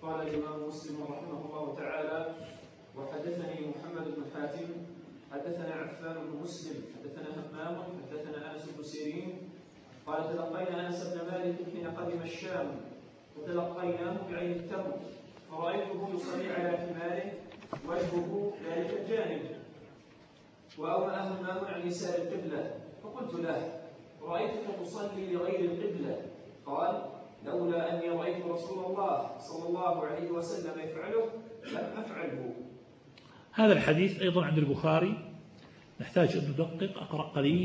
قال الإمام مسلم رحمه الله تعالى: وحدثني محمد بن حاتم حدثنا عفان بن مسلم حدثنا همام حدثنا أنس بن سيرين قال: تلقينا أنس بن مالك حين قدم الشام وتلقيناه بعين التمر فرأيته يصلي على حماره وجهه ذلك الجانب وأومأه همام عن يسار القبلة، فقلت له: رأيتك تصلي لغير القبلة. قال: لولا أني رأيت رسول الله صلى الله عليه وسلم يفعله لم أفعله. هذا الحديث أيضا عند البخاري، نحتاج أن ندقق، أقرأ قليل.